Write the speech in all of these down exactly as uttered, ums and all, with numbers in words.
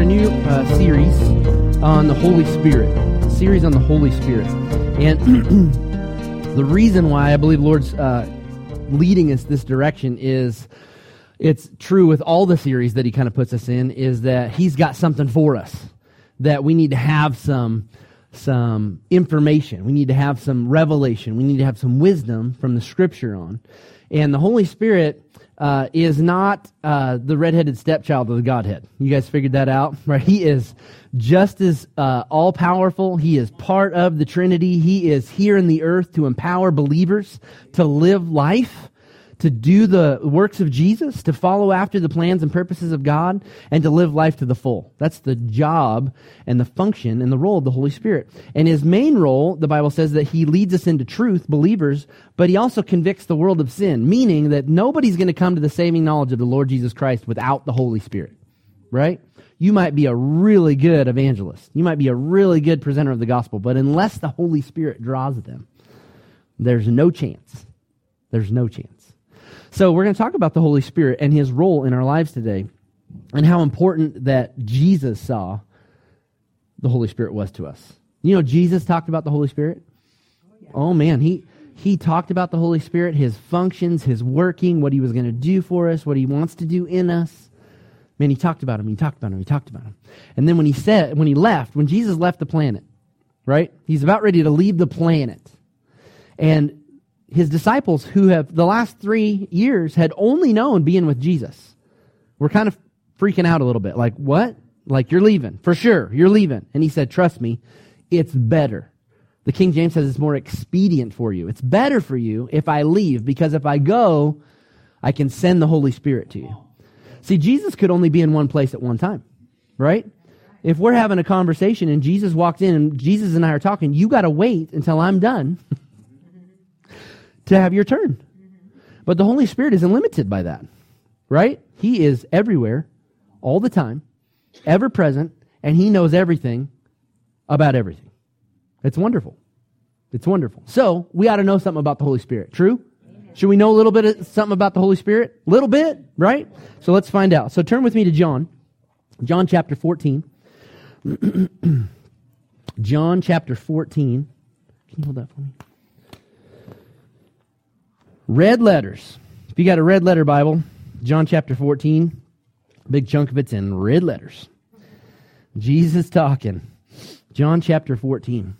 new uh, series on the Holy Spirit, a series on the Holy Spirit. And the reason why I believe Lord's uh, leading us this direction is it's true with all the series that he kind of puts us in, is that he's got something for us, that we need to have some some information. We need to have some revelation. We need to have some wisdom from the Scripture on. And the Holy Spirit uh, is not uh, the redheaded stepchild of the Godhead. You guys figured that out, right? He is just as uh, all-powerful. He is part of the Trinity. He is here in the earth to empower believers to live life, to do the works of Jesus, to follow after the plans and purposes of God, and to live life to the full. That's the job and the function and the role of the Holy Spirit. And his main role, the Bible says that he leads us into truth, believers, but he also convicts the world of sin, meaning that nobody's going to come to the saving knowledge of the Lord Jesus Christ without the Holy Spirit, right? You might be a really good evangelist. You might be a really good presenter of the gospel, but unless the Holy Spirit draws them, there's no chance. There's no chance. So we're going to talk about the Holy Spirit and his role in our lives today, and how important that Jesus saw the Holy Spirit was to us. You know, Jesus talked about the Holy Spirit. Oh man, he he talked about the Holy Spirit, his functions, his working, what he was going to do for us, what he wants to do in us. Man, he talked about him, he talked about him, he talked about him. And then when he said, when he left, when Jesus left the planet, right? He's about ready to leave the planet. And his disciples, who have the last three years had only known being with Jesus, were kind of freaking out a little bit. Like, what? Like, you're leaving. For sure, you're leaving. And he said, trust me, it's better. The King James says it's more expedient for you. It's better for you if I leave, because if I go, I can send the Holy Spirit to you. See, Jesus could only be in one place at one time, right? If we're having a conversation and Jesus walks in and Jesus and I are talking, you got to wait until I'm done to have your turn. But the Holy Spirit isn't limited by that, right? He is everywhere, all the time, ever present, and he knows everything about everything. It's wonderful. It's wonderful. So we ought to know something about the Holy Spirit. True? Amen. Should we know a little bit of something about the Holy Spirit? A little bit, right? So let's find out. So turn with me to John. John chapter fourteen. John chapter fourteen. Can you hold that for me? Red letters. If you got a red letter Bible, John chapter fourteen, big chunk of it's in red letters. Jesus talking. John chapter fourteen.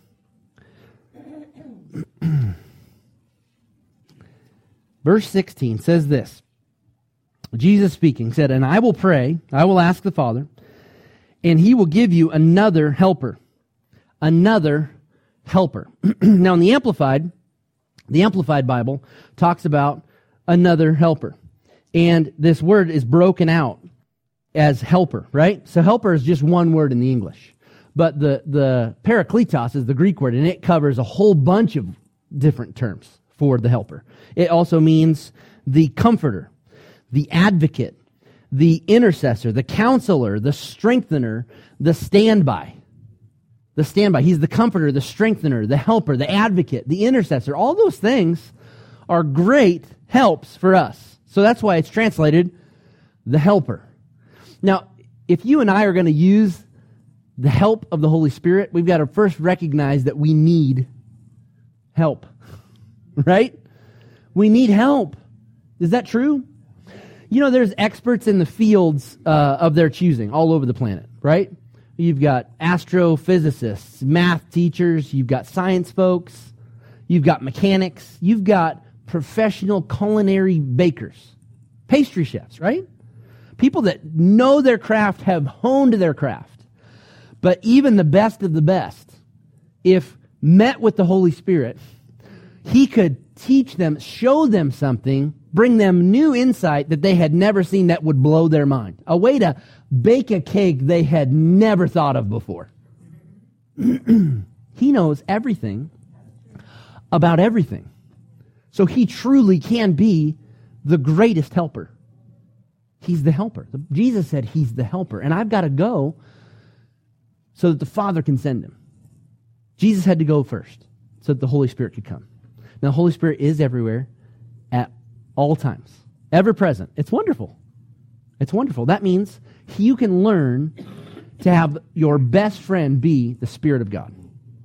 Verse sixteen says this. Jesus speaking said, and I will pray, I will ask the Father, and he will give you another helper. Another helper. Now in the Amplified, The Amplified Bible talks about another helper. And this word is broken out as helper, right? So helper is just one word in the English. But the, the parakletos is the Greek word, and it covers a whole bunch of different terms for the helper. It also means the comforter, the advocate, the intercessor, the counselor, the strengthener, the standby. The standby. He's the comforter, the strengthener, the helper, the advocate, the intercessor. All those things are great helps for us. So that's why it's translated the helper. Now, if you and I are going to use the help of the Holy Spirit, we've got to first recognize that we need help. Right? We need help. Is that true? You know, there's experts in the fields uh, of their choosing all over the planet, right? You've got astrophysicists, math teachers, you've got science folks, you've got mechanics, you've got professional culinary bakers, pastry chefs, right? People that know their craft, have honed their craft. But even the best of the best, if met with the Holy Spirit, he could teach them, show them something, bring them new insight that they had never seen that would blow their mind. A way to bake a cake they had never thought of before. He knows everything about everything. So he truly can be the greatest helper. He's the helper. Jesus said he's the helper. And I've got to go so that the Father can send him. Jesus had to go first so that the Holy Spirit could come. Now, the Holy Spirit is everywhere at all times. Ever present. It's wonderful. It's wonderful. That means you can learn to have your best friend be the Spirit of God.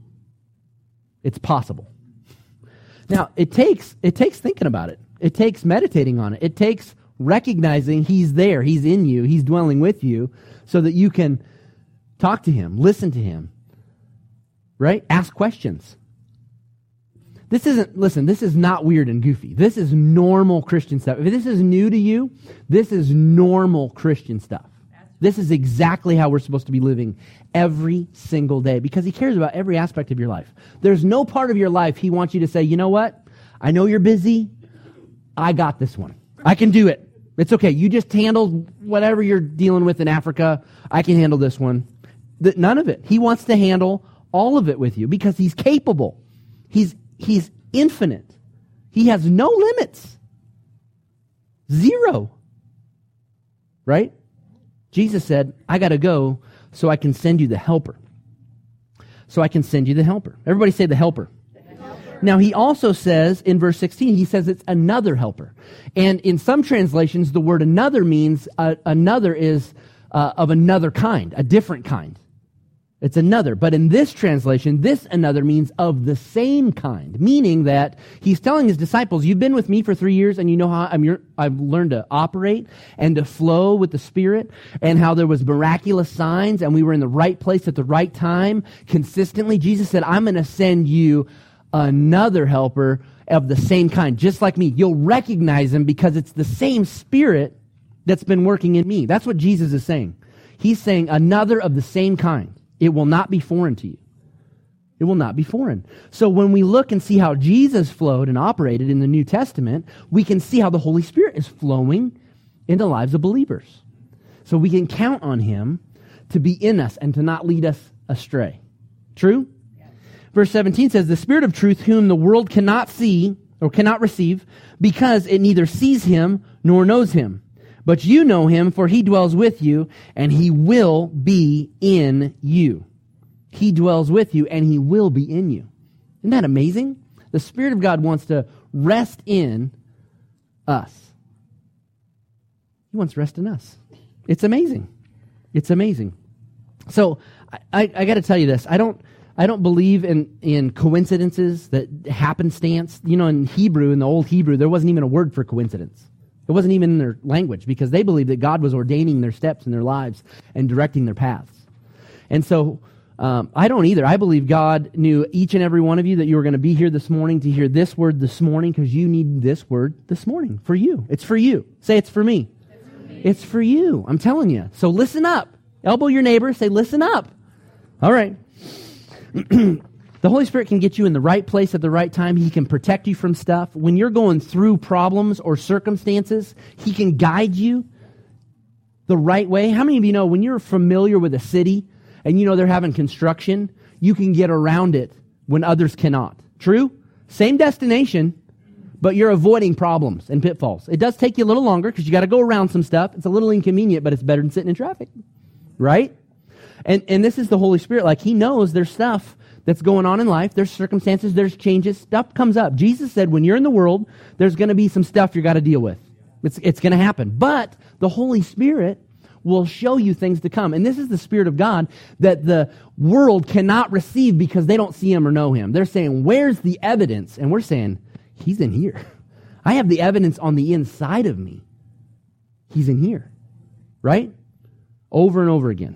It's possible. Now, it takes it takes thinking about it. It takes meditating on it. It takes recognizing He's there. He's in you. He's dwelling with you so that you can talk to Him, listen to Him, right? Ask questions. This isn't, listen, this is not weird and goofy. This is normal Christian stuff. If this is new to you, this is normal Christian stuff. This is exactly how we're supposed to be living every single day because He cares about every aspect of your life. There's no part of your life He wants you to say, you know what? I know you're busy. I got this one. I can do it. It's okay. You just handle whatever you're dealing with in Africa. I can handle this one. None of it. He wants to handle all of it with you because He's capable. He's He's infinite. He has no limits. Zero. Right? Jesus said, I got to go so I can send you the helper. So I can send you the helper. Everybody say the helper. The helper. Now, He also says in verse sixteen, He says it's another helper. And in some translations, the word another means uh, another is uh, of another kind, a different kind. It's another. But in this translation, this another means of the same kind, meaning that He's telling His disciples, you've been with me for three years and you know how I'm your, I've learned to operate and to flow with the Spirit and how there was miraculous signs and we were in the right place at the right time consistently. Jesus said, I'm going to send you another helper of the same kind, just like me. You'll recognize Him because it's the same Spirit that's been working in me. That's what Jesus is saying. He's saying another of the same kind. It will not be foreign to you. It will not be foreign. So when we look and see how Jesus flowed and operated in the New Testament, we can see how the Holy Spirit is flowing in the lives of believers. So we can count on Him to be in us and to not lead us astray. True? Yes. Verse seventeen says, the Spirit of truth whom the world cannot see or cannot receive because it neither sees Him nor knows Him. But you know Him, for He dwells with you, and He will be in you. He dwells with you, and He will be in you. Isn't that amazing? The Spirit of God wants to rest in us. He wants to rest in us. It's amazing. It's amazing. So I, I, I got to tell you this. I don't. I don't believe in, in coincidences, that happenstance. You know, in Hebrew, in the old Hebrew, there wasn't even a word for coincidence. It wasn't even in their language because they believed that God was ordaining their steps in their lives and directing their paths. And so um, I don't either. I believe God knew each and every one of you that you were going to be here this morning to hear this word this morning because you need this word this morning for you. It's for you. Say it's for me. It's for me. It's for you. I'm telling you. So listen up. Elbow your neighbor. Say listen up. All right. The Holy Spirit can get you in the right place at the right time. He can protect you from stuff. When you're going through problems or circumstances, He can guide you the right way. How many of you know when you're familiar with a city and you know they're having construction, you can get around it when others cannot? True? Same destination, but you're avoiding problems and pitfalls. It does take you a little longer because you got to go around some stuff. It's a little inconvenient, but it's better than sitting in traffic. Right? And, and this is the Holy Spirit. Like He knows there's stuff that's going on in life. There's circumstances, there's changes, stuff comes up. Jesus said when you're in the world, there's going to be some stuff you got to deal with. It's, it's going to happen. But the Holy Spirit will show you things to come. And this is the Spirit of God that the world cannot receive because they don't see Him or know Him. They're saying, where's the evidence? And we're saying, He's in here. I have the evidence on the inside of me. He's in here. Right? Over and over again.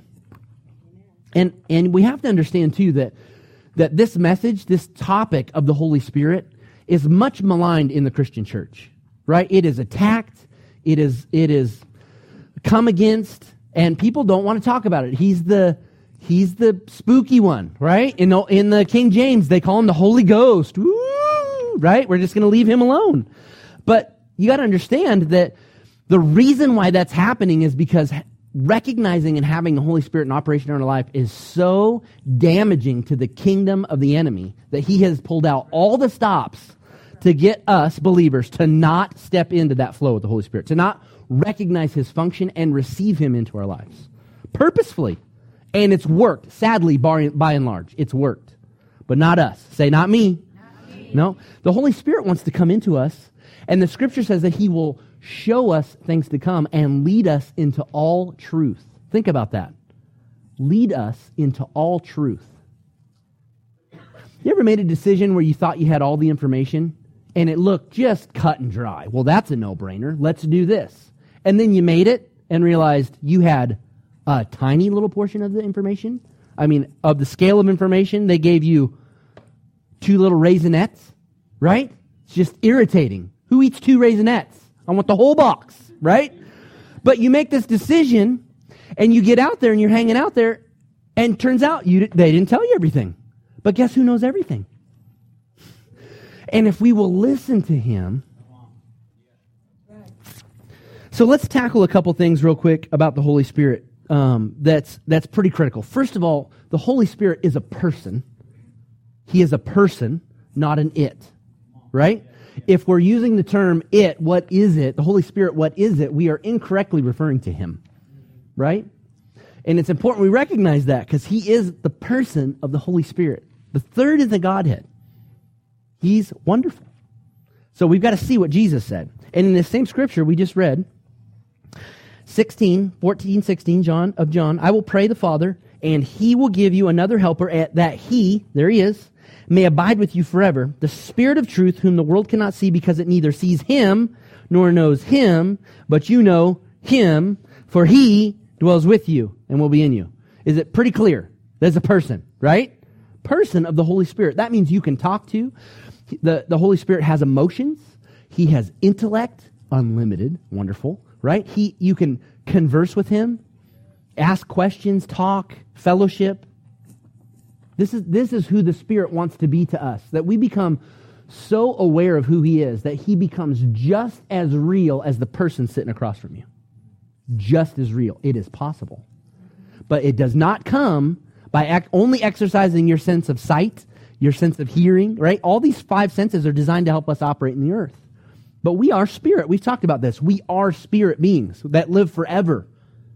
And and we have to understand too that that this message, this topic of the Holy Spirit is much maligned in the Christian church, right? It is attacked, it is it is come against, and people don't want to talk about it. He's the he's the spooky one, right? In the, in the King James, they call Him the Holy Ghost, Woo! Right? We're just going to leave Him alone. But you got to understand that the reason why that's happening is because recognizing and having the Holy Spirit in operation in our life is so damaging to the kingdom of the enemy that he has pulled out all the stops to get us believers to not step into that flow with the Holy Spirit, to not recognize His function and receive Him into our lives purposefully. And it's worked. Sadly, by, by and large, it's worked. But not us. Say, not me. Not me. No. The Holy Spirit wants to come into us, and the Scripture says that He will show us things to come and lead us into all truth. Think about that. lead us into all truth. You ever made a decision where you thought you had all the information and it looked just cut and dry? Well, that's a no-brainer. Let's do this. And then you made it and realized you had a tiny little portion of the information. I mean, of the scale of information, they gave you two little Raisinets, right? It's just irritating. Who eats two Raisinets? I want the whole box, right? But you make this decision and you get out there and you're hanging out there and turns out you they didn't tell you everything. But guess who knows everything? And if we will listen to him. So let's tackle a couple things real quick about the Holy Spirit. Um, that's that's pretty critical. First of all, the Holy Spirit is a person. He is a person, not an it. Right? If we're using the term it, what is it? The Holy Spirit, what is it? We are incorrectly referring to him. Right? And it's important we recognize that because he is the person of the Holy Spirit. The third is the Godhead. He's wonderful. So we've got to see what Jesus said. And in this same scripture we just read, sixteen, fourteen, sixteen, John of John, I will pray the Father, and he will give you another helper at that he, there he is, may abide with you forever, the Spirit of truth, whom the world cannot see because it neither sees him nor knows him, but you know him, for he dwells with you and will be in you. Is it pretty clear? There's a person, right? Person of the Holy Spirit. That means you can talk to. The, the Holy Spirit has emotions. He has intellect, unlimited, wonderful, right? He, you can converse with him, ask questions, talk, fellowship. This is, this is who the Spirit wants to be to us, that we become so aware of who he is that he becomes just as real as the person sitting across from you. Just as real. It is possible. But it does not come by act, only exercising your sense of sight, your sense of hearing, right? All these five senses are designed to help us operate in the earth. But we are spirit. We've talked about this. We are spirit beings that live forever.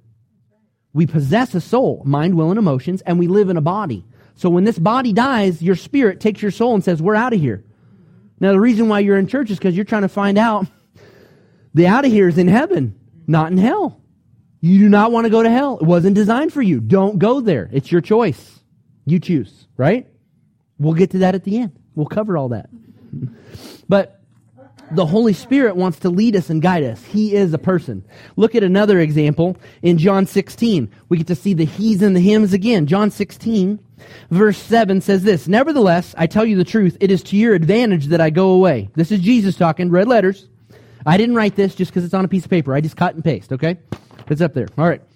We possess a soul, mind, will, and emotions, and we live in a body. So when this body dies, your spirit takes your soul and says, we're out of here. Now, the reason why you're in church is because you're trying to find out the out of here is in heaven, not in hell. You do not want to go to hell. It wasn't designed for you. Don't go there. It's your choice. You choose, right? We'll get to that at the end. We'll cover all that. But the Holy Spirit wants to lead us and guide us. He is a person. Look at another example in John sixteen. We get to see the he's and the hymns again. John sixteen, verse seven says this, nevertheless, I tell you the truth, it is to your advantage that I go away. This is Jesus talking, red letters. I didn't write this just because it's on a piece of paper. I just cut and paste, okay? It's up there. All right.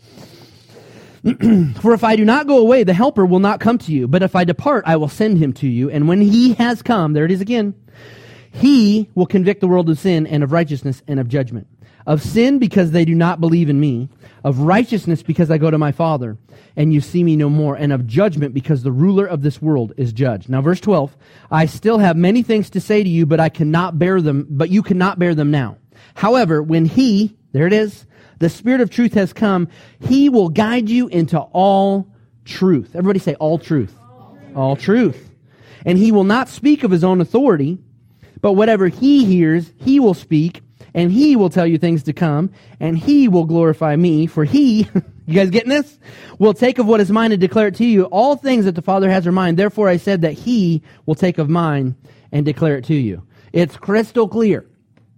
For if I do not go away, the helper will not come to you. But if I depart, I will send him to you. And when he has come, there it is again, he will convict the world of sin and of righteousness and of judgment. Of sin because they do not believe in me. Of righteousness because I go to my Father and you see me no more. And of judgment because the ruler of this world is judged. Now verse twelve, I still have many things to say to you, but I cannot bear them, but you cannot bear them now. However, when he, there it is, the Spirit of truth has come, he will guide you into all truth. Everybody say all truth. All truth. All truth. And he will not speak of his own authority, but whatever he hears, he will speak, and he will tell you things to come, and he will glorify me, for he, you guys getting this? Will take of what is mine and declare it to you. All things that the Father has are mine. Therefore I said that he will take of mine and declare it to you. It's crystal clear.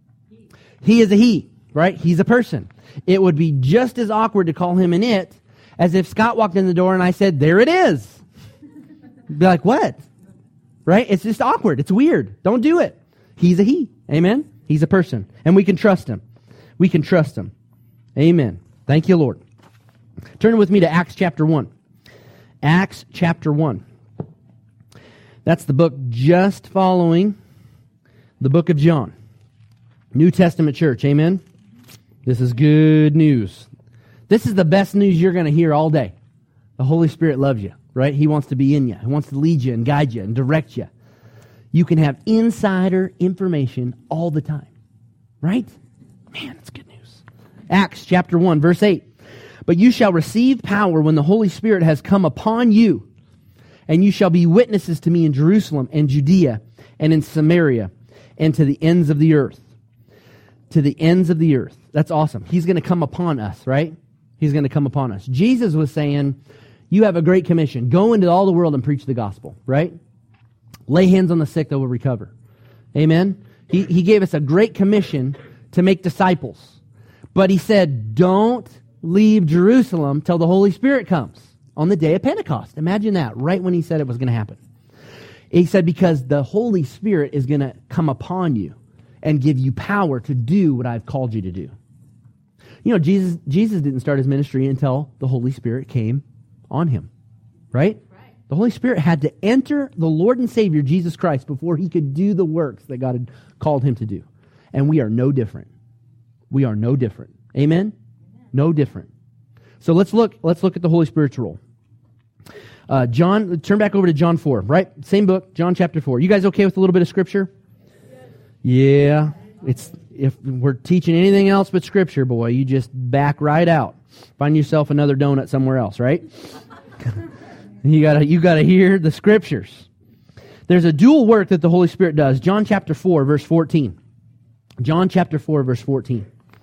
He is a he, right? He's a person. It would be just as awkward to call him an it as if Scott walked in the door and I said, there it is. Be like, what? Right? It's just awkward. It's weird. Don't do it. He's a he. Amen? He's a person. And we can trust him. We can trust him. Amen. Thank you, Lord. Turn with me to Acts chapter one. Acts chapter one. That's the book just following the book of John. New Testament church. Amen? This is good news. This is the best news you're going to hear all day. The Holy Spirit loves you, right? He wants to be in you. He wants to lead you and guide you and direct you. You can have insider information all the time, right? Man, that's good news. Acts chapter one, verse eight. But you shall receive power when the Holy Spirit has come upon you, and you shall be witnesses to me in Jerusalem and Judea and in Samaria and to the ends of the earth. To the ends of the earth. That's awesome. He's going to come upon us, right? He's going to come upon us. Jesus was saying, you have a great commission. Go into all the world and preach the gospel, right? Lay hands on the sick, they will recover. Amen? He, he gave us a great commission to make disciples. But he said, don't leave Jerusalem till the Holy Spirit comes on the day of Pentecost. Imagine that, right when he said it was going to happen. He said, because the Holy Spirit is going to come upon you and give you power to do what I've called you to do. You know, Jesus, Jesus didn't start his ministry until the Holy Spirit came on him, right? Right? The Holy Spirit had to enter the Lord and Savior, Jesus Christ, before he could do the works that God had called him to do. And we are no different. We are no different. Amen? Amen. No different. So let's look, let's look at the Holy Spirit's role. Uh, John, turn back over to John four, right? Same book, John chapter four. You guys okay with a little bit of Scripture? Yeah. It's if we're teaching anything else but Scripture, boy, you just back right out. Find yourself another donut somewhere else, right? you gotta you gotta hear the Scriptures. There's a dual work that the Holy Spirit does. John chapter four, verse fourteen. John chapter four, verse fourteen.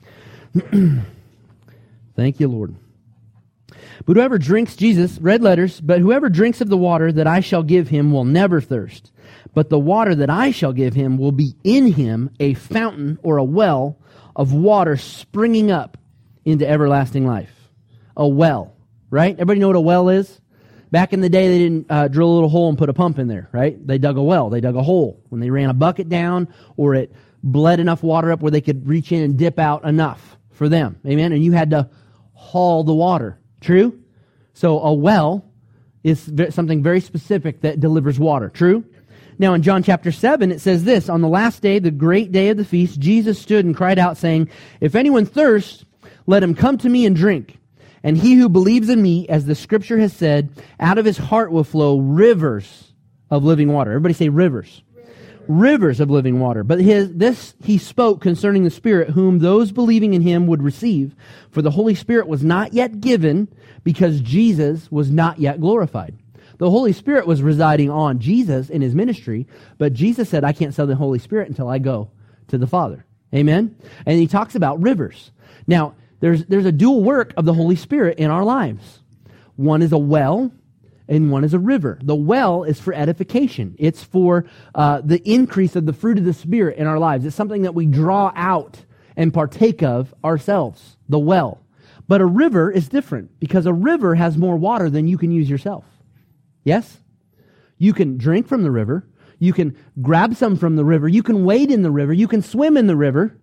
Thank you, Lord. But whoever drinks, Jesus, red letters, but whoever drinks of the water that I shall give him will never thirst. But the water that I shall give him will be in him a fountain or a well of water springing up into everlasting life. A well, right? Everybody know what a well is? Back in the day, they didn't uh, drill a little hole and put a pump in there, right? They dug a well. They dug a hole. When they ran a bucket down or it bled enough water up where they could reach in and dip out enough for them. Amen? And you had to haul the water. True? So a well is something very specific that delivers water. True? Now in John chapter seven, it says this, on the last day, the great day of the feast, Jesus stood and cried out saying, if anyone thirsts, let him come to me and drink. And he who believes in me, as the scripture has said, out of his heart will flow rivers of living water. Everybody say rivers. Rivers of living water. But his, this he spoke concerning the Spirit, whom those believing in him would receive. For the Holy Spirit was not yet given, because Jesus was not yet glorified. The Holy Spirit was residing on Jesus in his ministry, but Jesus said, I can't send the Holy Spirit until I go to the Father. Amen? And he talks about rivers. Now, there's, there's a dual work of the Holy Spirit in our lives. One is a well, and one is a river. The well is for edification. It's for uh, the increase of the fruit of the Spirit in our lives. It's something that we draw out and partake of ourselves, the well. But a river is different because a river has more water than you can use yourself. Yes? You can drink from the river. You can grab some from the river. You can wade in the river. You can swim in the river.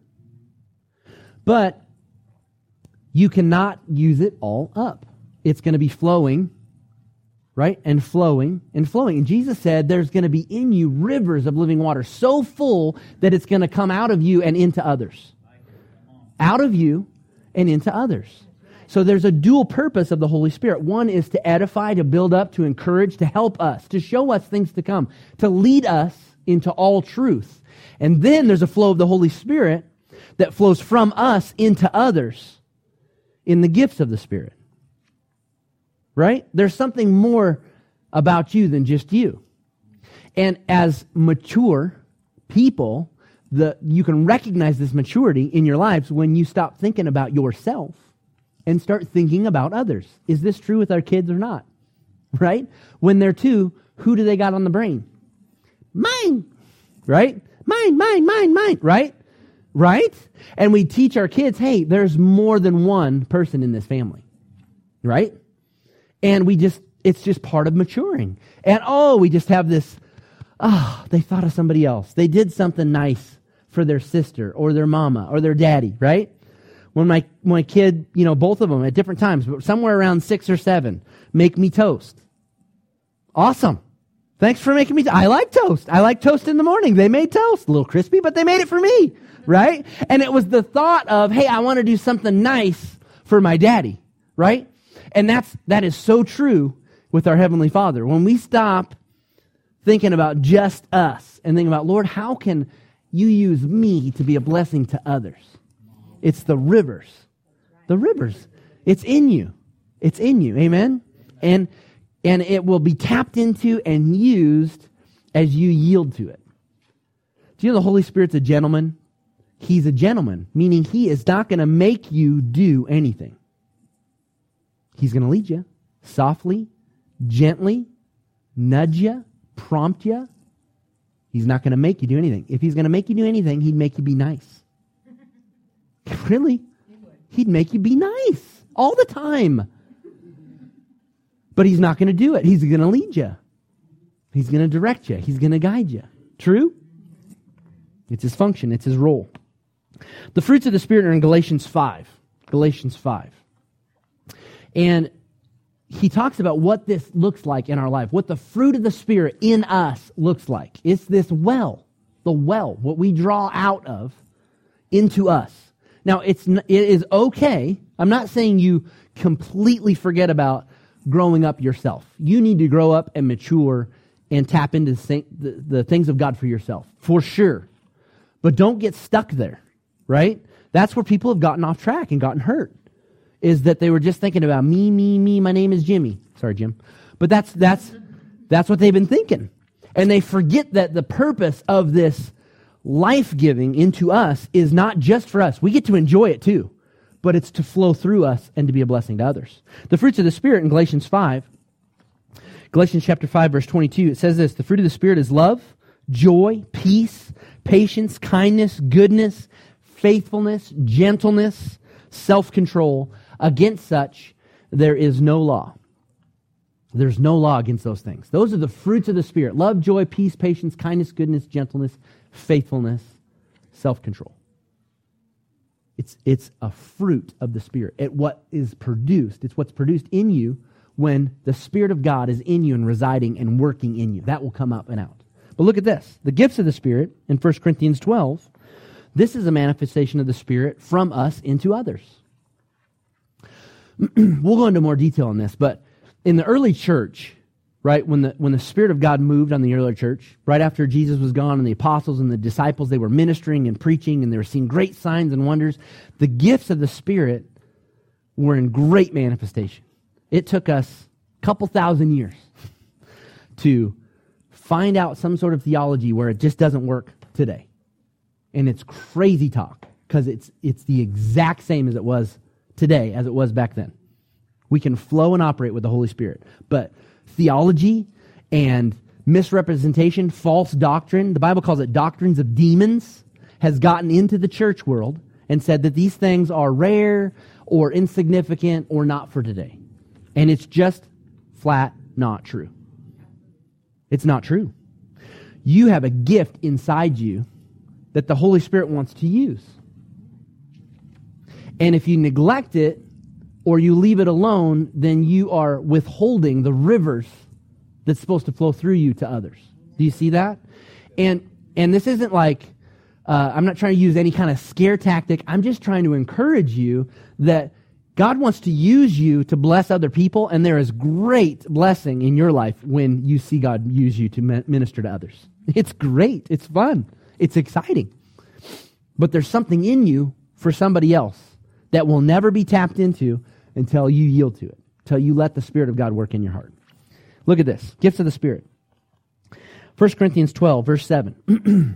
But you cannot use it all up. It's going to be flowing, right? And flowing and flowing. And Jesus said there's going to be in you rivers of living water so full that it's going to come out of you and into others. Out of you and into others. So there's a dual purpose of the Holy Spirit. One is to edify, to build up, to encourage, to help us, to show us things to come, to lead us into all truth. And then there's a flow of the Holy Spirit that flows from us into others in the gifts of the Spirit. Right? There's something more about you than just you. And as mature people, the you can recognize this maturity in your lives when you stop thinking about yourself and start thinking about others. Is this true with our kids or not? Right? When they're two, who do they got on the brain? Mine. Right? Mine, mine, mine, mine. Right? Right? And we teach our kids, hey, there's more than one person in this family. Right? And we just, it's just part of maturing. And oh, we just have this, oh, they thought of somebody else. They did something nice for their sister or their mama or their daddy, right? When my, my kid, you know, both of them at different times, but somewhere around six or seven, make me toast. Awesome. Thanks for making me, t- I like toast. I like toast in the morning. They made toast. A little crispy, but they made it for me, right? And it was the thought of, hey, I want to do something nice for my daddy, right? And that's, that is so true with our Heavenly Father. When we stop thinking about just us and thinking about, Lord, how can you use me to be a blessing to others? It's the rivers. The rivers. It's in you. It's in you. Amen? And, and it will be tapped into and used as you yield to it. Do you know the Holy Spirit's a gentleman? He's a gentleman, meaning he is not going to make you do anything. He's going to lead you. softly, gently, nudge you, prompt you. He's not going to make you do anything. If he's going to make you do anything, he'd make you be nice. Really? He'd make you be nice all the time. But he's not going to do it. He's going to lead you. He's going to direct you. He's going to guide you. True? It's his function. It's his role. The fruits of the Spirit are in Galatians five. Galatians five. And he talks about what this looks like in our life, what the fruit of the Spirit in us looks like. It's this well, the well, what we draw out of into us. Now, it's it is okay. I'm not saying you completely forget about growing up yourself. You need to grow up and mature and tap into the, the, the things of God for yourself, for sure. But don't get stuck there, right? That's where people have gotten off track and gotten hurt, is that they were just thinking about me, me, me, my name is Jimmy. Sorry, Jim. But that's that's that's what they've been thinking. And they forget that the purpose of this life-giving into us is not just for us. We get to enjoy it too, but it's to flow through us and to be a blessing to others. The fruits of the Spirit in Galatians five, Galatians chapter five, verse twenty-two, it says this: the fruit of the Spirit is love, joy, peace, patience, kindness, goodness, faithfulness, gentleness, self-control. Against such, there is no law. There's no law against those things. Those are the fruits of the Spirit: love, joy, peace, patience, kindness, goodness, gentleness, faithfulness, self-control. It's, it's a fruit of the Spirit. It what is produced. It's what's produced in you when the Spirit of God is in you and residing and working in you. That will come up and out. But look at this. The gifts of the Spirit in First Corinthians twelve, this is a manifestation of the Spirit from us into others. We'll go into more detail on this, but in the early church, right, when the when the Spirit of God moved on the early church, right after Jesus was gone and the apostles and the disciples, they were ministering and preaching and they were seeing great signs and wonders, the gifts of the Spirit were in great manifestation. It took us a couple thousand years to find out some sort of theology where it just doesn't work today. And it's crazy talk, because it's it's the exact same as it was today as it was back then. We can flow and operate with the Holy Spirit. But theology and misrepresentation, false doctrine, the Bible calls it doctrines of demons, has gotten into the church world and said that these things are rare or insignificant or not for today. And it's just flat not true. It's not true. You have a gift inside you that the Holy Spirit wants to use. And if you neglect it or you leave it alone, then you are withholding the rivers that's supposed to flow through you to others. Do you see that? And and this isn't like, uh, I'm not trying to use any kind of scare tactic. I'm just trying to encourage you that God wants to use you to bless other people, and there is great blessing in your life when you see God use you to minister to others. It's great. It's fun. It's exciting. But there's something in you for somebody else that will never be tapped into until you yield to it, until you let the Spirit of God work in your heart. Look at this. Gifts of the Spirit. First Corinthians twelve, verse seven.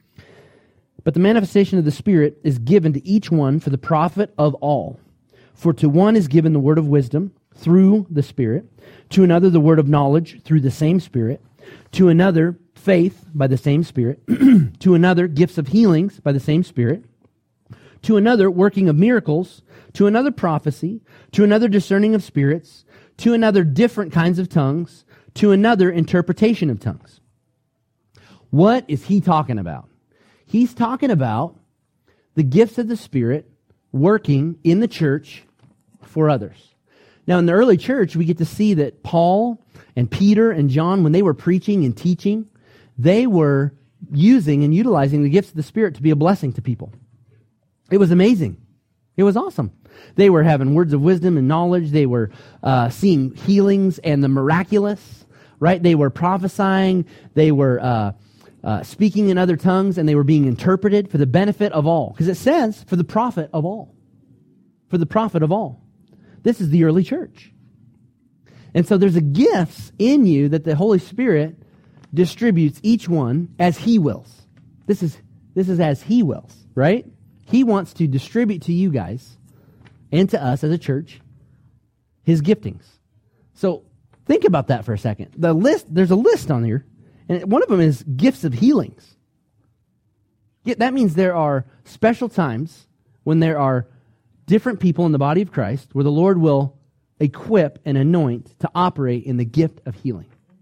But the manifestation of the Spirit is given to each one for the profit of all. For to one is given the word of wisdom through the Spirit, to another the word of knowledge through the same Spirit, to another faith by the same Spirit, to another gifts of healings by the same Spirit, to another working of miracles, to another prophecy, to another discerning of spirits, to another different kinds of tongues, to another interpretation of tongues. What is he talking about? He's talking about the gifts of the Spirit working in the church for others. Now, in the early church, we get to see that Paul and Peter and John, when they were preaching and teaching, they were using and utilizing the gifts of the Spirit to be a blessing to people. It was amazing. It was awesome. They were having words of wisdom and knowledge. They were uh, seeing healings and the miraculous, right? They were prophesying. They were uh, uh, speaking in other tongues, and they were being interpreted for the benefit of all. Because it says, for the profit of all. For the profit of all. This is the early church. And so there's a gifts in you that the Holy Spirit distributes each one as He wills. This is this is as He wills, right? He wants to distribute to you guys and to us as a church His giftings. So think about that for a second. The list, there's a list on here, and one of them is gifts of healings. Yeah, that means there are special times when there are different people in the body of Christ where the Lord will equip and anoint to operate in the gift of healing.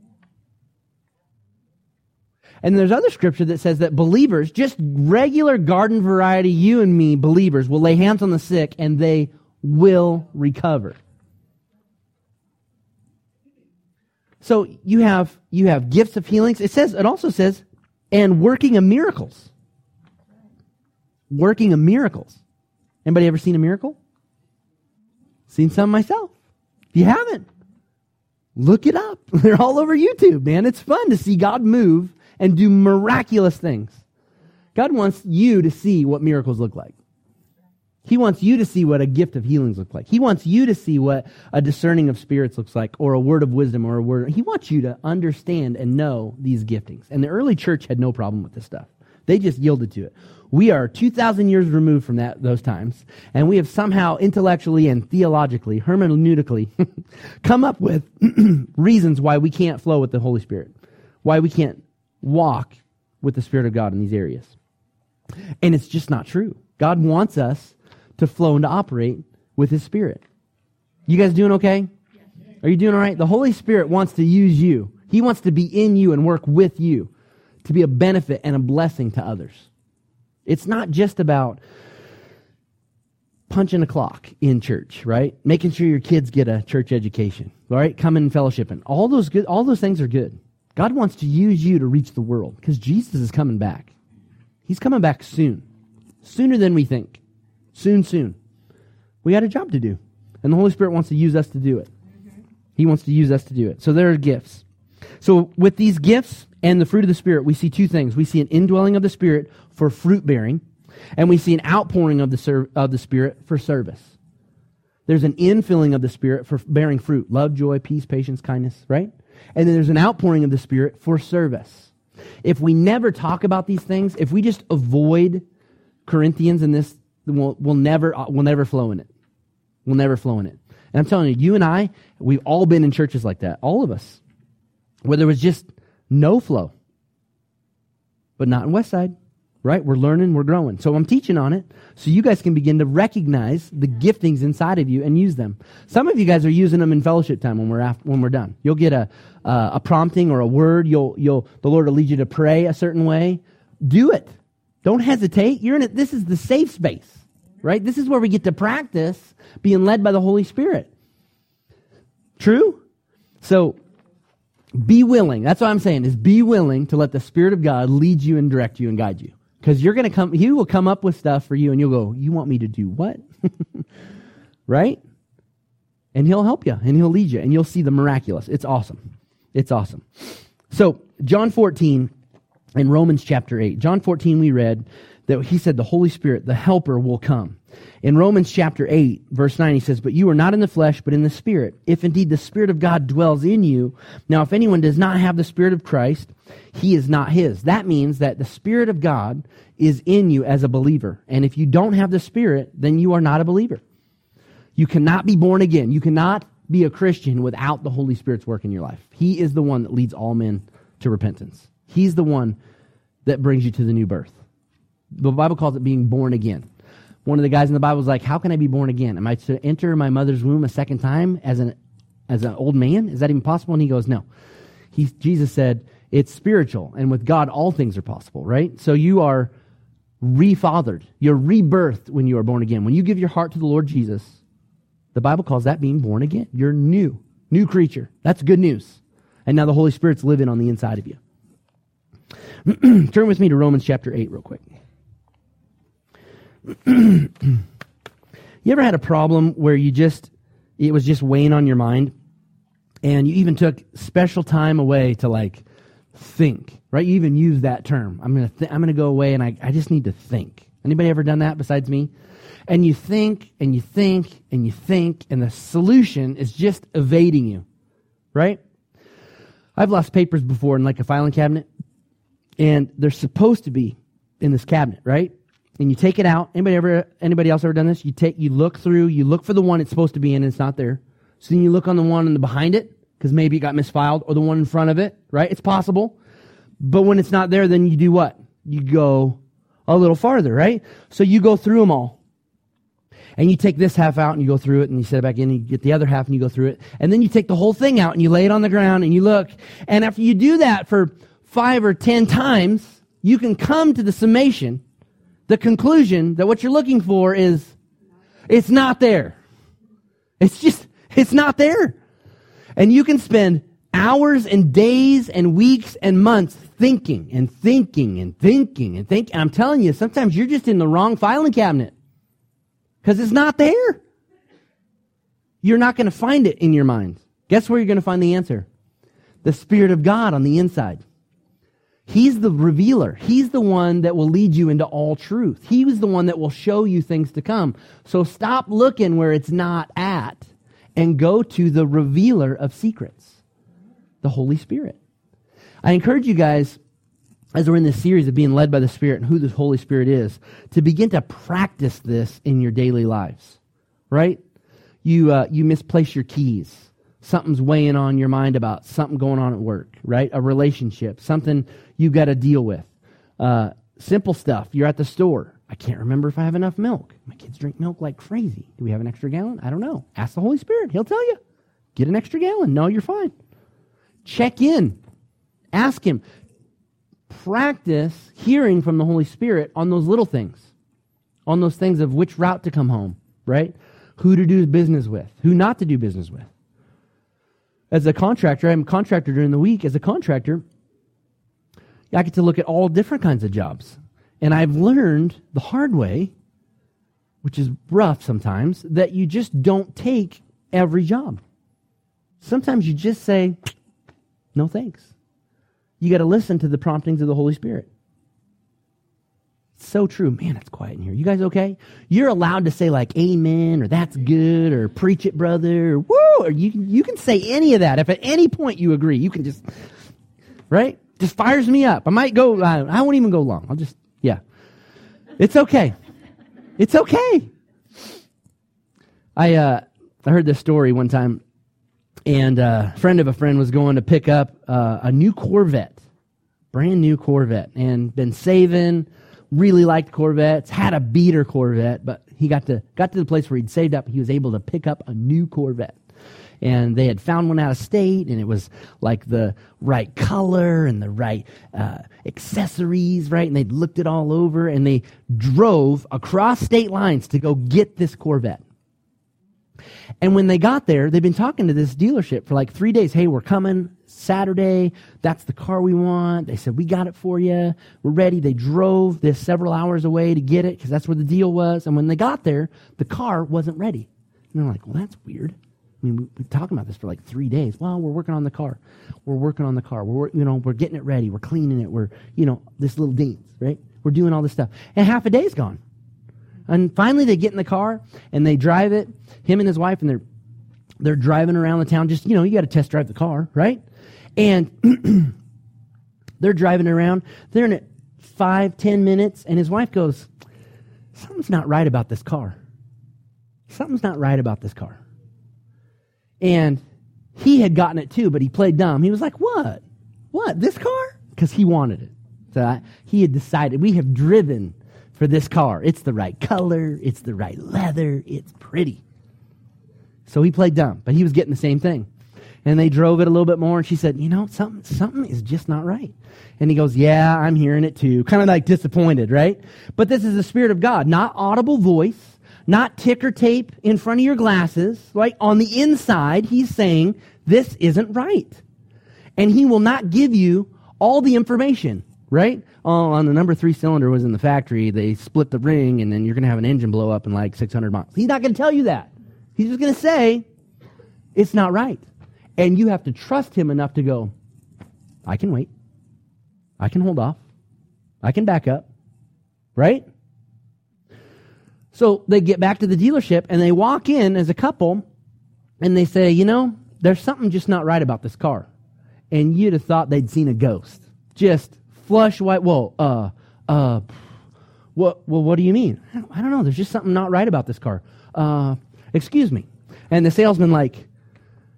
And there's other scripture that says that believers, just regular garden variety, you and me, believers, will lay hands on the sick and they will recover. So you have you have gifts of healings. It says it also says, and working of miracles. Working of miracles. Anybody ever seen a miracle? Seen some myself. If you haven't, look it up. They're all over YouTube, man. It's fun to see God move and do miraculous things. God wants you to see what miracles look like. He wants you to see what a gift of healings looks like. He wants you to see what a discerning of spirits looks like, or a word of wisdom, or a word. He wants you to understand and know these giftings. And the early church had no problem with this stuff. They just yielded to it. We are two thousand years removed from that those times, and we have somehow intellectually and theologically, hermeneutically, come up with reasons why we can't flow with the Holy Spirit, why we can't walk with the Spirit of God in these areas. And it's just not true. God wants us to flow and to operate with His Spirit. You guys doing okay? Are you doing all right? The Holy Spirit wants to use you. He wants to be in you and work with you to be a benefit and a blessing to others. It's not just about punching a clock in church, right? Making sure your kids get a church education, all right? Coming and fellowshipping. All those good, all those things are good. God wants to use you to reach the world because Jesus is coming back. He's coming back soon. Sooner than we think. Soon, soon. We got a job to do. And the Holy Spirit wants to use us to do it. He wants to use us to do it. So there are gifts. So with these gifts and the fruit of the Spirit, we see two things. We see an indwelling of the Spirit for fruit bearing, and we see an outpouring of the ser- of the Spirit for service. There's an infilling of the Spirit for bearing fruit. Love, joy, peace, patience, kindness, right? And then there's an outpouring of the Spirit for service. If we never talk about these things, if we just avoid Corinthians in this, we'll, we'll never we'll never flow in it. We'll never flow in it. And I'm telling you, you and I, we've all been in churches like that, all of us, where there was just no flow. But not in Westside, right? We're learning, we're growing. So I'm teaching on it so you guys can begin to recognize the giftings inside of you and use them. Some of you guys are using them in fellowship time when we're after, when we're done. You'll get a uh, a prompting or a word. You'll you'll the Lord will lead you to pray a certain way. Do it. Don't hesitate. You're in it. This is the safe space, right? This is where we get to practice being led by the Holy Spirit. True? So be willing. That's what I'm saying, is be willing to let the Spirit of God lead you and direct you and guide you. Because you're going to come, He will come up with stuff for you and you'll go, you want me to do what? Right? And He'll help you and He'll lead you and you'll see the miraculous. It's awesome. It's awesome. So John fourteen and Romans chapter eight. John fourteen we read that He said the Holy Spirit, the Helper, will come. In Romans chapter eight, verse nine, He says, but you are not in the flesh, but in the Spirit, if indeed the Spirit of God dwells in you. Now, if anyone does not have the Spirit of Christ, he is not His. That means that the Spirit of God is in you as a believer. And if you don't have the Spirit, then you are not a believer. You cannot be born again. You cannot be a Christian without the Holy Spirit's work in your life. He is the one that leads all men to repentance. He's the one that brings you to the new birth. The Bible calls it being born again. One of the guys in the Bible was like, how can I be born again? Am I to enter my mother's womb a second time as an as an old man? Is that even possible? And he goes, no. He, Jesus said, it's spiritual, and with God all things are possible, right? So you are refathered. You're rebirthed when you are born again. When you give your heart to the Lord Jesus, the Bible calls that being born again. You're new, new creature. That's good news. And now the Holy Spirit's living on the inside of you. Turn with me to Romans chapter eight real quick. You ever had a problem where you just, it was just weighing on your mind and you even took special time away to like think, right? You even use that term. I'm going to th- I'm going to go away and I, I just need to think. Anybody ever done that besides me? And you think and you think and you think and the solution is just evading you, right? I've lost papers before in like a filing cabinet and they're supposed to be in this cabinet, right? And you take it out. Anybody ever? Anybody else ever done this? You take, you look through, you look for the one it's supposed to be in, and it's not there. So then you look on the one in the behind it, because maybe it got misfiled, or the one in front of it, right? It's possible. But when it's not there, then you do what? You go a little farther, right? So you go through them all. And you take this half out and you go through it and you set it back in and you get the other half and you go through it. And then you take the whole thing out and you lay it on the ground and you look. And after you do that for five or ten times, you can come to the summation, the conclusion that what you're looking for is, it's not there. It's just, it's not there. And you can spend hours and days and weeks and months thinking and thinking and thinking and thinking. And I'm telling you, sometimes you're just in the wrong filing cabinet. Because it's not there. You're not going to find it in your mind. Guess where you're going to find the answer? The Spirit of God on the inside. He's the revealer. He's the one that will lead you into all truth. He was the one that will show you things to come. So stop looking where it's not at and go to the revealer of secrets, the Holy Spirit. I encourage you guys, as we're in this series of being led by the Spirit and who the Holy Spirit is, to begin to practice this in your daily lives, right? You uh, you misplace your keys. Something's weighing on your mind about something going on at work, right? A relationship, something you got to deal with. Uh, simple stuff. You're at the store. I can't remember if I have enough milk. My kids drink milk like crazy. Do we have an extra gallon? I don't know. Ask the Holy Spirit. He'll tell you. Get an extra gallon. No, you're fine. Check in. Ask Him. Practice hearing from the Holy Spirit on those little things, on those things of which route to come home, right? Who to do business with, who not to do business with. As a contractor, I'm a contractor during the week. As a contractor, I get to look at all different kinds of jobs. And I've learned the hard way, which is rough sometimes, that you just don't take every job. Sometimes you just say, no thanks. You got to listen to the promptings of the Holy Spirit. So true. Man, it's quiet in here. You guys okay? You're allowed to say like amen or that's good or preach it, brother, or woo, or you, you can say any of that. If at any point you agree, you can just, right? Just fires me up. I might go, I, I won't even go long. I'll just, yeah. It's okay. It's okay. I, uh, I heard this story one time. And uh, a friend of a friend was going to pick up uh, a new Corvette, brand new Corvette, and been saving, really liked Corvettes, had a beater Corvette, but he got to got to the place where he'd saved up, he was able to pick up a new Corvette. And they had found one out of state, and it was like the right color and the right uh, accessories, right? And they'd looked it all over, and they drove across state lines to go get this Corvette. And when they got there, they'd been talking to this dealership for like three days. Hey, we're coming Saturday. That's the car we want. They said, we got it for you. We're ready. They drove this several hours away to get it because that's where the deal was. And when they got there, the car wasn't ready. And they're like, well, that's weird. I mean, we've been talking about this for like three days. Well, we're working on the car. We're working on the car. We're, you know, we're getting it ready. We're cleaning it. We're, you know, this little dings, right? We're doing all this stuff. And half a day's gone. And finally they get in the car and they drive it, him and his wife, and they're they're driving around the town. Just, you know, you got to test drive the car, right? And they're driving around. They're in it five, ten minutes, and his wife goes, something's not right about this car. Something's not right about this car. And he had gotten it too, but he played dumb. He was like, what? What, this car? Because he wanted it. So I, he had decided, we have driven for this car. It's the right color. It's the right leather. It's pretty. So he played dumb, but he was getting the same thing. And they drove it a little bit more, and she said, you know, something something is just not right. And he goes, yeah, I'm hearing it too. Kind of like disappointed, right? But this is the Spirit of God, not audible voice, not ticker tape in front of your glasses, right? On the inside, he's saying, this isn't right. And he will not give you all the information, right? Oh, on the number three cylinder was in the factory, they split the ring, and then you're going to have an engine blow up in like six hundred miles. He's not going to tell you that. He's just going to say, it's not right. And you have to trust him enough to go, I can wait. I can hold off. I can back up. Right? So they get back to the dealership and they walk in as a couple and they say, you know, there's something just not right about this car. And you'd have thought they'd seen a ghost. Just flush white. Whoa, uh, uh, what, well, what do you mean? I don't know. There's just something not right about this car. Uh, excuse me. And the salesman like,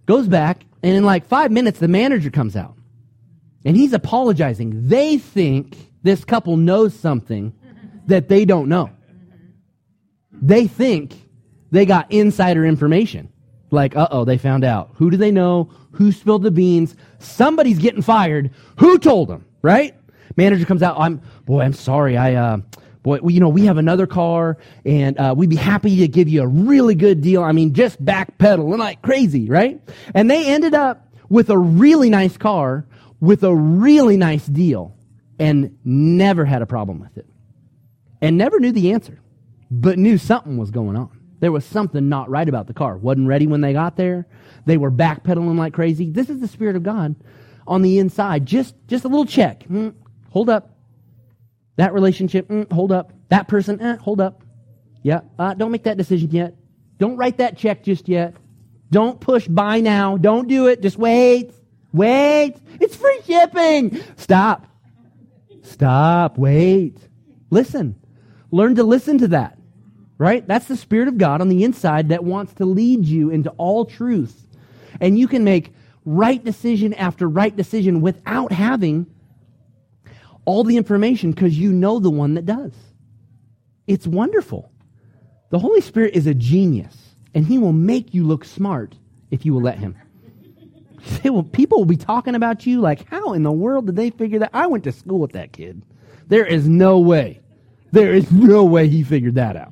Goes back, and in like five minutes, the manager comes out. And he's apologizing. They think this couple knows something that they don't know. They think they got insider information. Like, uh-oh, they found out. Who do they know? Who spilled the beans? Somebody's getting fired. Who told them, right? Manager comes out. I'm, boy, I'm sorry. I, uh, boy, we, you know, we have another car, and uh, we'd be happy to give you a really good deal. I mean, just backpedaling like crazy, right? And they ended up with a really nice car, with a really nice deal, and never had a problem with it. And never knew the answer, but knew something was going on. There was something not right about the car. Wasn't ready when they got there. They were backpedaling like crazy. This is the Spirit of God on the inside. Just, just a little check. Mm, hold up. That relationship, mm, hold up. That person, eh, hold up. Yeah, uh, don't make that decision yet. Don't write that check just yet. Don't push buy now. Don't do it. Just wait. Wait. It's free shipping. Stop. Stop. Wait. Listen. Learn to listen to that. Right? That's the Spirit of God on the inside that wants to lead you into all truth. And you can make right decision after right decision without having all the information because you know the one that does. It's wonderful. The Holy Spirit is a genius, and He will make you look smart if you will let Him. Will, people will be talking about you like, how in the world did they figure that? I went to school with that kid. There is no way. There is no way he figured that out.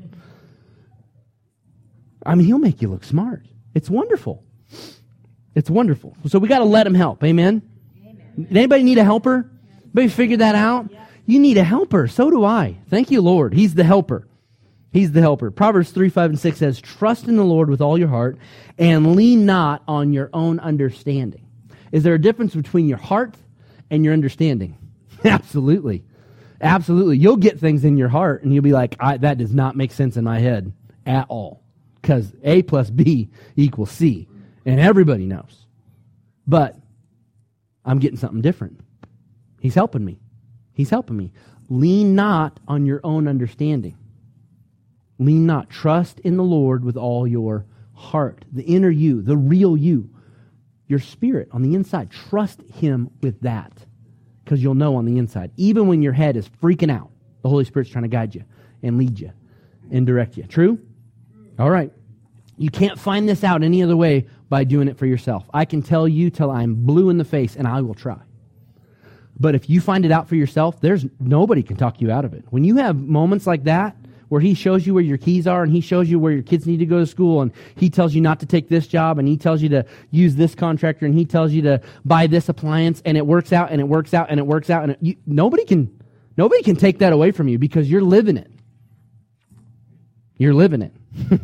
I mean, He'll make you look smart. It's wonderful. It's wonderful. So we got to let Him help. Amen? Amen. Anybody need a helper? Anybody figure that out? Yeah. You need a helper. So do I. Thank you, Lord. He's the helper. He's the helper. Proverbs three, five, and six says, trust in the Lord with all your heart and lean not on your own understanding. Is there a difference between your heart and your understanding? Absolutely. Absolutely. You'll get things in your heart and you'll be like, I, that does not make sense in my head at all. Because A plus B equals C. And everybody knows. But I'm getting something different. He's helping me. He's helping me. Lean not on your own understanding. Lean not. Trust in the Lord with all your heart. The inner you, the real you, your spirit on the inside. Trust Him with that. Because you'll know on the inside. Even when your head is freaking out, the Holy Spirit's trying to guide you and lead you and direct you. True? All right. You can't find this out any other way by doing it for yourself. I can tell you till I'm blue in the face, and I will try. But if you find it out for yourself, there's nobody can talk you out of it. When you have moments like that, where He shows you where your keys are, and He shows you where your kids need to go to school, and He tells you not to take this job, and He tells you to use this contractor, and He tells you to buy this appliance, and it works out, and it works out, and it works out, and it, you, nobody can, nobody can take that away from you because you're living it. You're living it.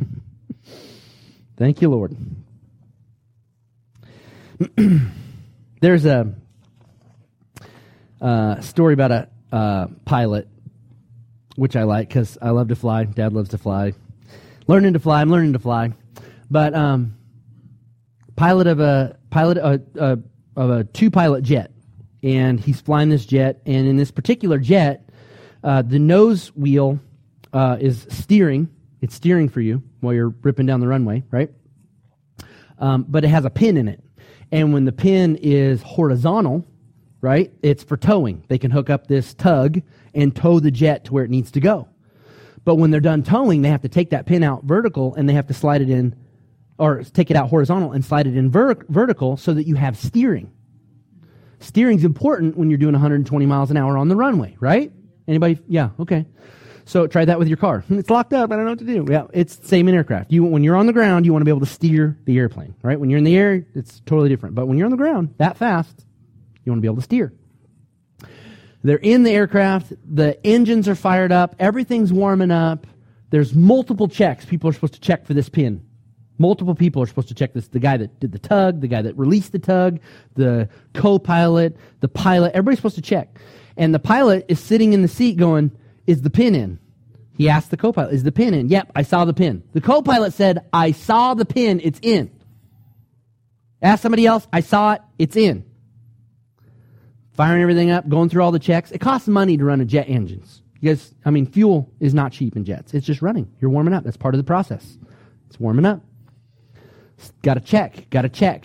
Thank you, Lord. There's a uh, story about a uh, pilot, which I like because I love to fly. Dad loves to fly. Learning to fly. I'm learning to fly. But um, pilot of a pilot uh, uh, of a two-pilot jet, and he's flying this jet. And in this particular jet, uh, the nose wheel uh, is steering. It's steering for you while you're ripping down the runway, right? Um, but it has a pin in it. And when the pin is horizontal, right, it's for towing. They can hook up this tug and tow the jet to where it needs to go. But when they're done towing, they have to take that pin out vertical and they have to slide it in, or take it out horizontal and slide it in ver- vertical so that you have steering. Steering's important when you're doing one hundred twenty miles an hour on the runway, right? Anybody? Yeah, okay. So try that with your car. It's locked up. I don't know what to do. Yeah, it's the same in aircraft. You, when you're on the ground, you want to be able to steer the airplane, right? When you're in the air, it's totally different. But when you're on the ground that fast, you want to be able to steer. They're in the aircraft. The engines are fired up. Everything's warming up. There's multiple checks. People are supposed to check for this pin. Multiple people are supposed to check this. The guy that did the tug, the guy that released the tug, the co-pilot, the pilot. Everybody's supposed to check. And the pilot is sitting in the seat going, is the pin in? He asked the co-pilot, is the pin in? Yep, I saw the pin. The co-pilot said, I saw the pin, it's in. Ask somebody else, I saw it, it's in. Firing everything up, going through all the checks. It costs money to run a jet engines. You guys, I mean, fuel is not cheap in jets. It's just running. You're warming up. That's part of the process. It's warming up. Got to check, got to check.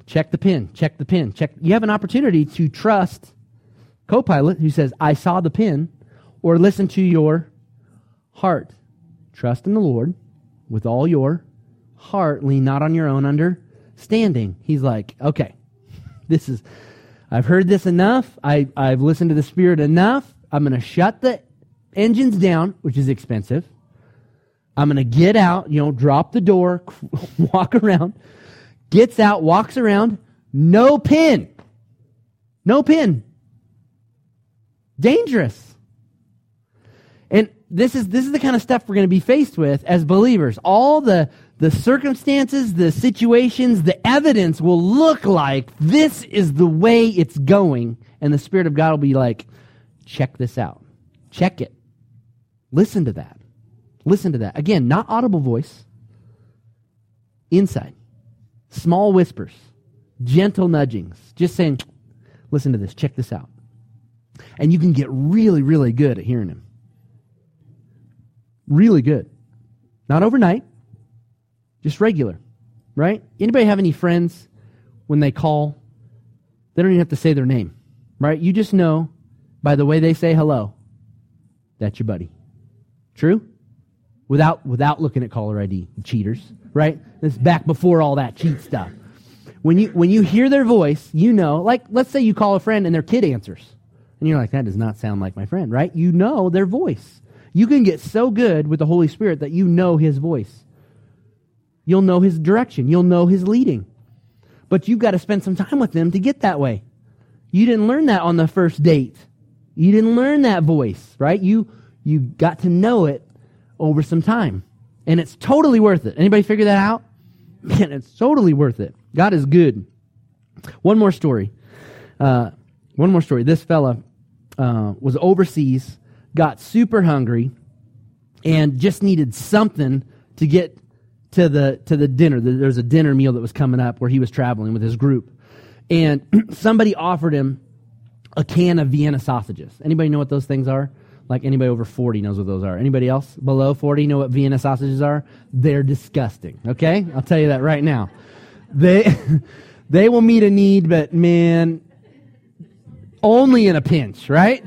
check the pin, check the pin, check. You have an opportunity to trust Copilot who says, I saw the pin, or listen to your heart. Trust in the Lord with all your heart. Lean not on your own understanding. He's like, okay, this is, I've heard this enough. I, I've listened to the Spirit enough. I'm going to shut the engines down, which is expensive. I'm going to get out, you know, drop the door, walk around, gets out, walks around, no pin. No pin. Dangerous. And this is this is the kind of stuff we're going to be faced with as believers. All the, the circumstances, the situations, the evidence will look like this is the way it's going. And the Spirit of God will be like, check this out. Check it. Listen to that. Listen to that. Again, not audible voice. Inside. Small whispers. Gentle nudgings. Just saying, listen to this. Check this out. And you can get really, really good at hearing Him. Really good. Not overnight. Just regular. Right? Anybody have any friends when they call, they don't even have to say their name. Right? You just know by the way they say hello, that's your buddy. True? Without without looking at caller I D, cheaters, right? This is back before all that cheat stuff. When you when you hear their voice, you know, like let's say you call a friend and their kid answers. And you're like, that does not sound like my friend, right? You know their voice. You can get so good with the Holy Spirit that you know His voice. You'll know His direction. You'll know His leading. But you've got to spend some time with Him to get that way. You didn't learn that on the first date. You didn't learn that voice, right? You you got to know it over some time. And it's totally worth it. Anybody figure that out? Man, it's totally worth it. God is good. One more story. Uh, one more story. This fella uh, was overseas, got super hungry, and just needed something to get to the to the dinner. There was a dinner meal that was coming up where he was traveling with his group. And somebody offered him a can of Vienna sausages. Anybody know what those things are? Like anybody over forty knows what those are. Anybody else below forty know what Vienna sausages are? They're disgusting, okay? I'll tell you that right now. They they will meet a need, but man, only in a pinch, right?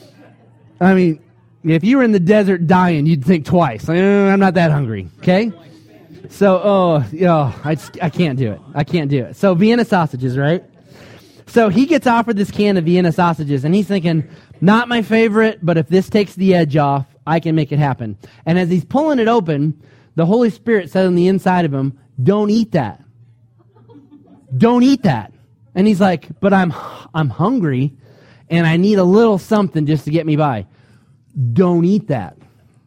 I mean, if you were in the desert dying, you'd think twice. Eh, I'm not that hungry, okay? So, oh, oh I, just, I can't do it. I can't do it. So Vienna sausages, right? So he gets offered this can of Vienna sausages, and he's thinking, not my favorite, but if this takes the edge off, I can make it happen. And as he's pulling it open, the Holy Spirit said on the inside of him, don't eat that. Don't eat that. And he's like, but I'm I'm hungry, and I need a little something just to get me by. Don't eat that.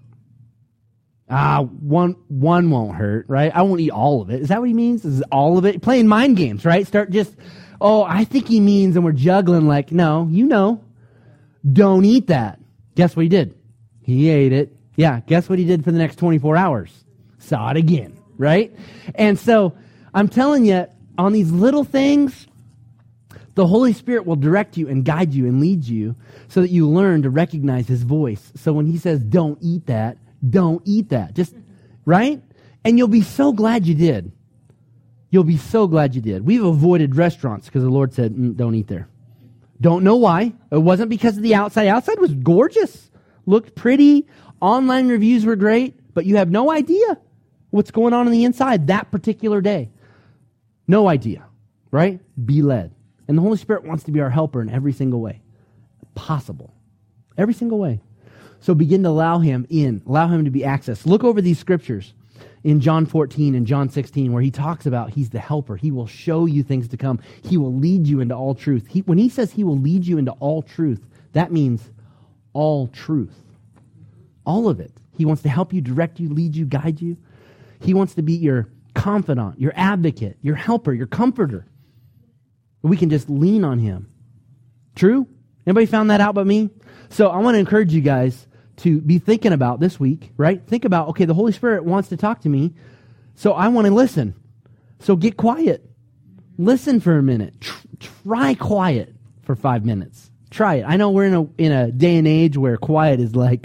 Ah, one one won't hurt, right? I won't eat all of it. Is that what he means? Is it all of it? Playing mind games, right? Start just, oh, I think he means, and we're juggling like, no, you know. Don't eat that. Guess what he did? He ate it. Yeah, guess what he did for the next twenty-four hours? Saw it again, right? And so I'm telling you, on these little things, the Holy Spirit will direct you and guide you and lead you so that you learn to recognize His voice. So when He says, don't eat that, don't eat that. Just, right? And you'll be so glad you did. You'll be so glad you did. We've avoided restaurants because the Lord said, mm, don't eat there. Don't know why. It wasn't because of the outside. Outside was gorgeous. Looked pretty. Online reviews were great. But you have no idea what's going on on the inside that particular day. No idea. Right? Be led. And the Holy Spirit wants to be our helper in every single way possible. Every single way. So begin to allow Him in. Allow Him to be accessed. Look over these scriptures in John fourteen and John sixteen where He talks about He's the helper. He will show you things to come. He will lead you into all truth. He, when He says He will lead you into all truth, that means all truth. All of it. He wants to help you, direct you, lead you, guide you. He wants to be your confidant, your advocate, your helper, your comforter. We can just lean on Him. True? Anybody found that out but me? So I want to encourage you guys to be thinking about this week, right? Think about, okay, the Holy Spirit wants to talk to me, so I want to listen. So get quiet. Listen for a minute. Tr- try quiet for five minutes. Try it. I know we're in a in a day and age where quiet is like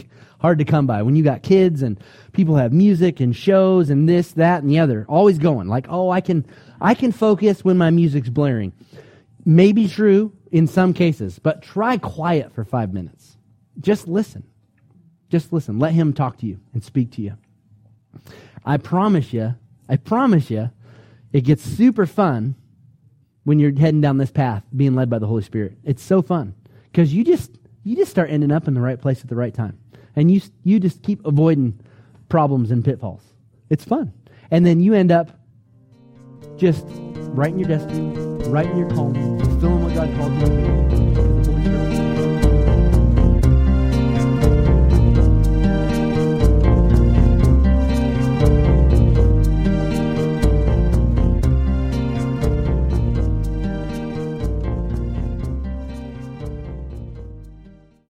hard to come by. When you got kids and people have music and shows and this, that, and the other, always going. Like, oh, I can, I can focus when my music's blaring. Maybe true in some cases, but try quiet for five minutes. Just listen. Just listen. Let him talk to you and speak to you. I promise you, I promise you, it gets super fun when you're heading down this path, being led by the Holy Spirit. It's so fun because you just you just start ending up in the right place at the right time, and you you just keep avoiding problems and pitfalls. It's fun, and then you end up just right in your destiny, right in your calling, fulfilling what God called you to do.